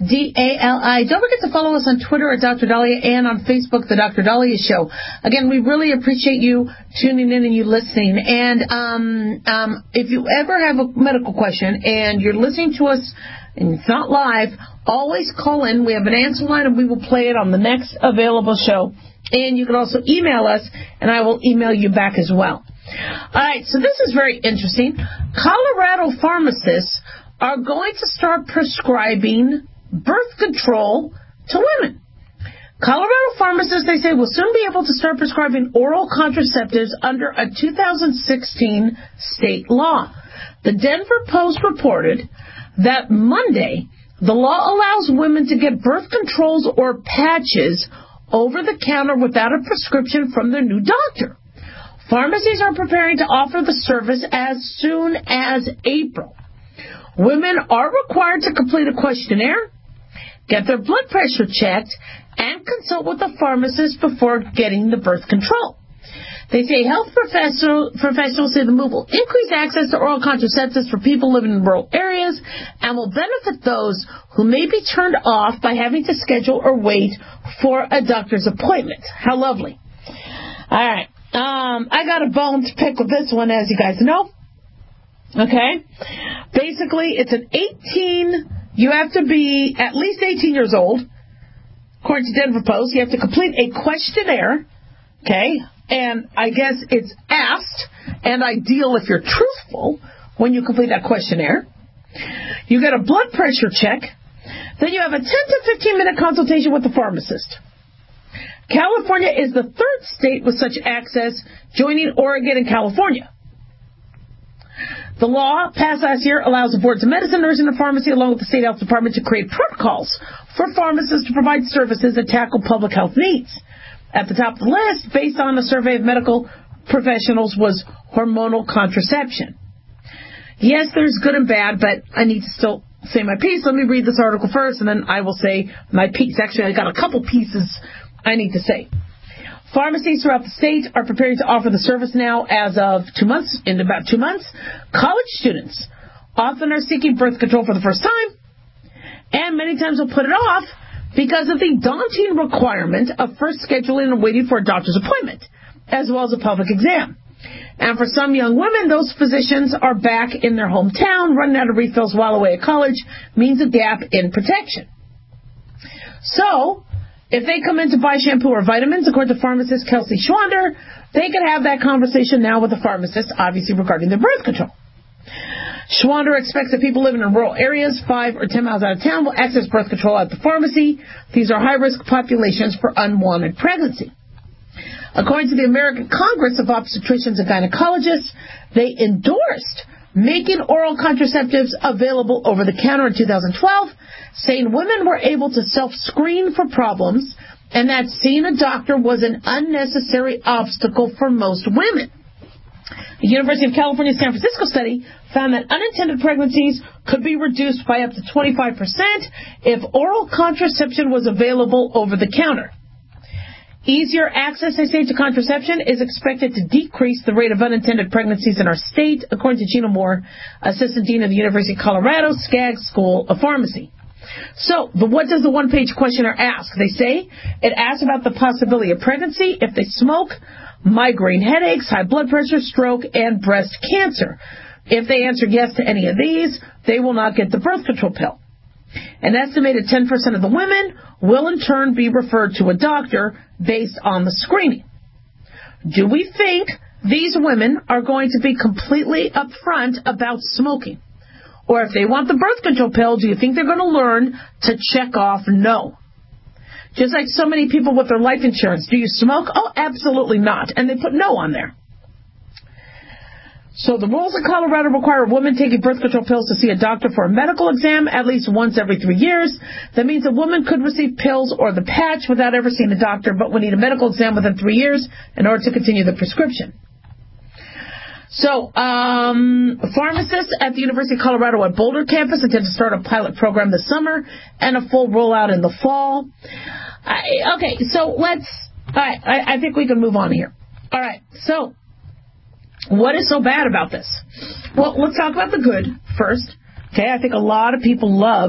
D A L I. Don't forget to follow us on Twitter at Doctor Dahlia and on Facebook, The Doctor Dahlia Show. Again, we really appreciate you tuning in and you listening. And um, um, if you ever have a medical question and you're listening to us and it's not live, always call in. We have an answer line and we will play it on the next available show. And you can also email us and I will email you back as well. All right, so this is very interesting. Colorado pharmacists are going to start prescribing birth control to women. Colorado pharmacists, they say, will soon be able to start prescribing oral contraceptives under a two thousand sixteen state law. The Denver Post reported that Monday, the law allows women to get birth controls or patches over the counter without a prescription from their new doctor. Pharmacies are preparing to offer the service as soon as April. Women are required to complete a questionnaire, get their blood pressure checked, and consult with a pharmacist before getting the birth control. They say health professional, professionals say the move will increase access to oral contraceptives for people living in rural areas and will benefit those who may be turned off by having to schedule or wait for a doctor's appointment. How lovely. All right. Um, I got a bone to pick with this one, as you guys know. Okay? Basically, it's an eighteen, you have to be at least eighteen years old. According to Denver Post, you have to complete a questionnaire. Okay? And I guess it's asked and ideal if you're truthful when you complete that questionnaire. You get a blood pressure check. Then you have a ten to fifteen minute consultation with the pharmacist. California is the third state with such access, joining Oregon and California. The law passed last year allows the boards of medicine, nursing, and pharmacy, along with the state health department, to create protocols for pharmacists to provide services that tackle public health needs. At the top of the list, based on a survey of medical professionals, was hormonal contraception. Yes, there's good and bad, but I need to still say my piece. Let me read this article first, and then I will say my piece. Actually, I got a couple pieces I need to say. Pharmacies throughout the state are preparing to offer the service now as of two months, in about two months. College students often are seeking birth control for the first time, and many times will put it off because of the daunting requirement of first scheduling and waiting for a doctor's appointment, as well as a public exam. And for some young women, those physicians are back in their hometown. Running out of refills while away at college means a gap in protection. So, if they come in to buy shampoo or vitamins, according to pharmacist Kelsey Schwander, they can have that conversation now with the pharmacist, obviously regarding their birth control. Schwander expects that people living in rural areas, five or ten miles out of town, will access birth control at the pharmacy. These are high-risk populations for unwanted pregnancy. According to the American Congress of Obstetricians and Gynecologists, they endorsed making oral contraceptives available over the counter in two thousand twelve, saying women were able to self-screen for problems and that seeing a doctor was an unnecessary obstacle for most women. The University of California San Francisco study found that unintended pregnancies could be reduced by up to twenty-five percent if oral contraception was available over the counter. Easier access, I say, to contraception is expected to decrease the rate of unintended pregnancies in our state, according to Gina Moore, Assistant Dean of the University of Colorado Skaggs School of Pharmacy. So, the, what does the one-page questionnaire ask? They say it asks about the possibility of pregnancy if they smoke, migraine headaches, high blood pressure, stroke, and breast cancer. If they answer yes to any of these, they will not get the birth control pill. An estimated ten percent of the women will in turn be referred to a doctor based on the screening. Do we think these women are going to be completely upfront about smoking? Or if they want the birth control pill, do you think they're going to learn to check off no? Just like so many people with their life insurance. Do you smoke? Oh, absolutely not. And they put no on there. So the rules in Colorado require a woman taking birth control pills to see a doctor for a medical exam at least once every three years. That means a woman could receive pills or the patch without ever seeing a doctor, but would need a medical exam within three years in order to continue the prescription. So, um, pharmacists at the University of Colorado at Boulder campus intend to start a pilot program this summer and a full rollout in the fall. I, okay, so let's, I, I, I think we can move on here. All right, so what is so bad about this? Well, let's talk about the good first. Okay, I think a lot of people love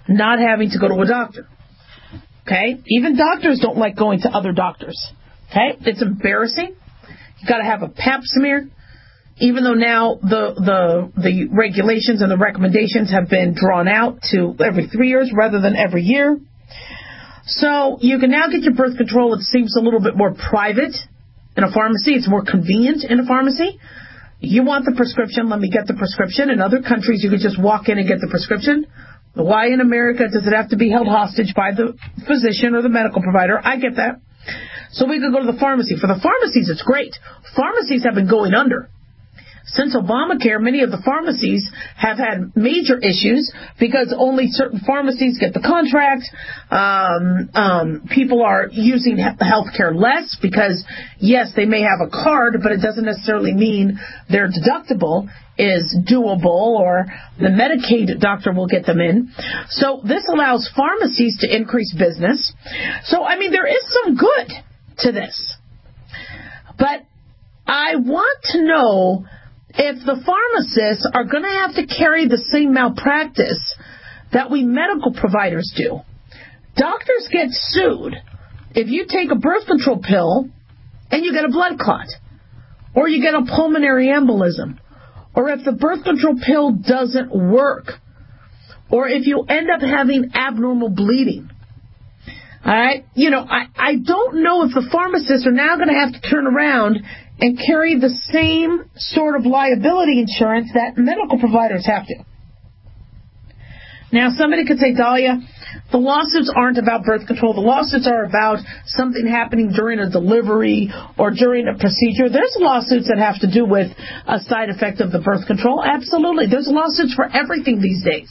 not having to go to a doctor. Okay? Even doctors don't like going to other doctors. Okay? It's embarrassing. You got to have a pap smear. Even though now the, the the regulations and the recommendations have been drawn out to every three years rather than every year. So you can now get your birth control. It seems a little bit more private in a pharmacy. It's more convenient in a pharmacy. You want the prescription, let me get the prescription. In other countries, you could just walk in and get the prescription. Why in America does it have to be held hostage by the physician or the medical provider? I get that. So we could go to the pharmacy. For the pharmacies, it's great. Pharmacies have been going under. Since Obamacare, many of the pharmacies have had major issues because only certain pharmacies get the contract. Um, um, people are using health care less because, yes, they may have a card, but it doesn't necessarily mean their deductible is doable or the Medicaid doctor will get them in. So this allows pharmacies to increase business. So, I mean, there is some good to this. But I want to know if the pharmacists are going to have to carry the same malpractice that we medical providers do. Doctors get sued if you take a birth control pill and you get a blood clot, or you get a pulmonary embolism, or if the birth control pill doesn't work, or if you end up having abnormal bleeding. All right? You know, I, I don't know if the pharmacists are now going to have to turn around and carry the same sort of liability insurance that medical providers have to. Now, somebody could say, Dahlia, the lawsuits aren't about birth control. The lawsuits are about something happening during a delivery or during a procedure. There's lawsuits that have to do with a side effect of the birth control. Absolutely. There's lawsuits for everything these days.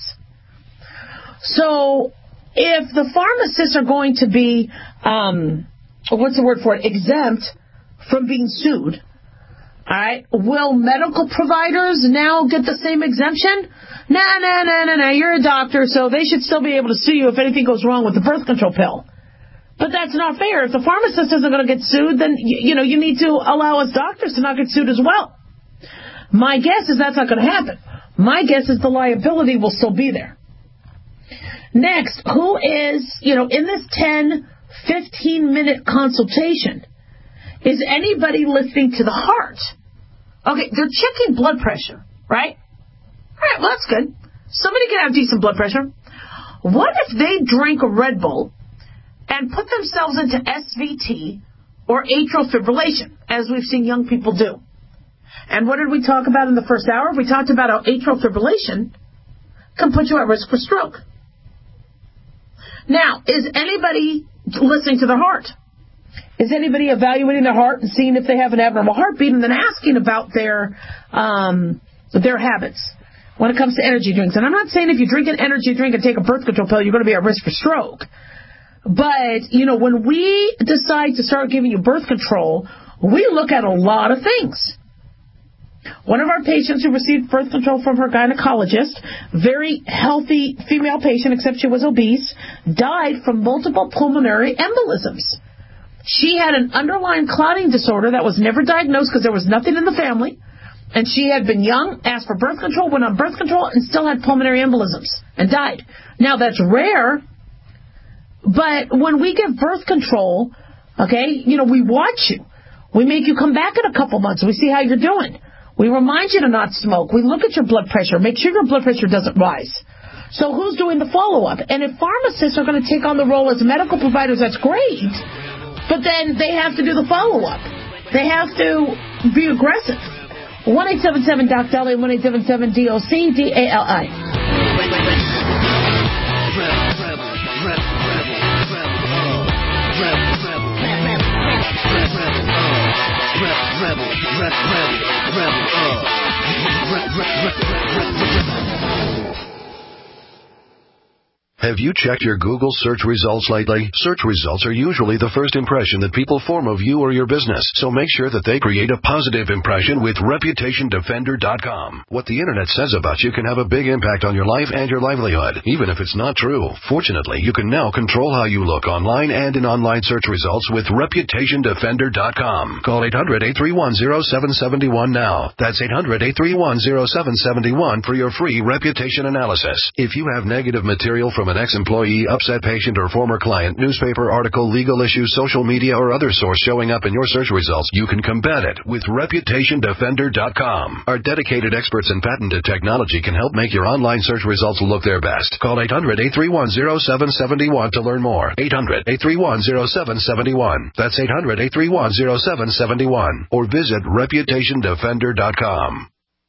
So if the pharmacists are going to be, um, what's the word for it, exempt from being sued, all right, will medical providers now get the same exemption? Nah, nah, nah, nah, nah, you're a doctor, so they should still be able to sue you if anything goes wrong with the birth control pill. But that's not fair. If the pharmacist isn't going to get sued, then, you know, you need to allow us doctors to not get sued as well. My guess is that's not going to happen. My guess is the liability will still be there. Next, who is, you know, in this ten, fifteen minute consultation, is anybody listening to the heart? Okay, they're checking blood pressure, right? All right, well, that's good. Somebody can have decent blood pressure. What if they drink a Red Bull and put themselves into S V T or atrial fibrillation, as we've seen young people do? And what did we talk about in the first hour? We talked about how atrial fibrillation can put you at risk for stroke. Now, is anybody listening to their heart? Is anybody evaluating their heart and seeing if they have an abnormal heartbeat and then asking about their um, their habits when it comes to energy drinks? And I'm not saying if you drink an energy drink and take a birth control pill, you're going to be at risk for stroke. But, you know, when we decide to start giving you birth control, we look at a lot of things. One of our patients who received birth control from her gynecologist, very healthy female patient, except she was obese, died from multiple pulmonary embolisms. She had an underlying clotting disorder that was never diagnosed because there was nothing in the family. And she had been young, asked for birth control, went on birth control, and still had pulmonary embolisms and died. Now, that's rare, but when we give birth control, okay, you know, we watch you. We make you come back in a couple months. We see how you're doing. We remind you to not smoke. We look at your blood pressure, make sure your blood pressure doesn't rise. So who's doing the follow-up? And if pharmacists are going to take on the role as medical providers, that's great. But then they have to do the follow-up. They have to be aggressive. one eight seven seven D O C Dahlia, one eight seven seven D O C D A L I. Have you checked your Google search results lately? Search results are usually the first impression that people form of you or your business, so make sure that they create a positive impression with Reputation Defender dot com. What the internet says about you can have a big impact on your life and your livelihood, even if it's not true. Fortunately, you can now control how you look online and in online search results with Reputation Defender dot com. Call eight hundred, eight three one, zero seven seven one now. That's eight hundred, eight three one, zero seven seven one for your free reputation analysis. If you have negative material from an ex-employee, upset patient, or former client, newspaper article, legal issue, social media, or other source showing up in your search results, you can combat it with reputation defender dot com. Our dedicated experts in patented technology can help make your online search results look their best. Call eight hundred, eight three one, zero seven seven one to learn more. eight hundred, eight three one, zero seven seven one. That's eight hundred, eight three one, zero seven seven one. Or visit reputation defender dot com.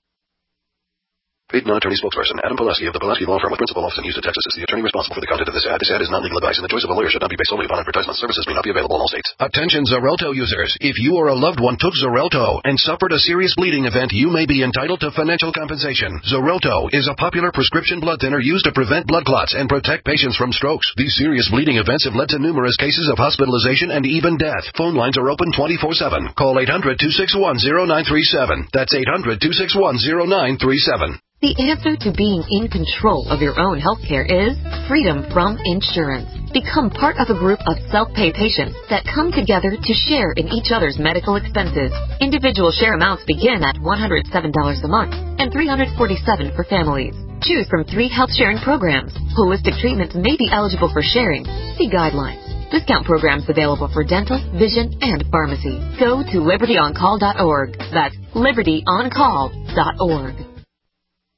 Paid non-attorney spokesperson Adam Pulaski of the Pulaski Law Firm with principal office in Houston, Texas is the attorney responsible for the content of this ad. This ad is not legal advice, and the choice of a lawyer should not be based solely upon advertisement. Services may not be available in all states. Attention Xarelto users. If you or a loved one took Xarelto and suffered a serious bleeding event, you may be entitled to financial compensation. Xarelto is a popular prescription blood thinner used to prevent blood clots and protect patients from strokes. These serious bleeding events have led to numerous cases of hospitalization and even death. Phone lines are open twenty-four seven. Call eight hundred, two six one, zero nine three seven. That's eight hundred, two six one, zero nine three seven. The answer to being in control of your own health care is freedom from insurance. Become part of a group of self-pay patients that come together to share in each other's medical expenses. Individual share amounts begin at one hundred seven dollars a month and three hundred forty-seven dollars for families. Choose from three health sharing programs. Holistic treatments may be eligible for sharing. See guidelines. Discount programs available for dental, vision, and pharmacy. Go to liberty on call dot org. That's liberty on call dot org.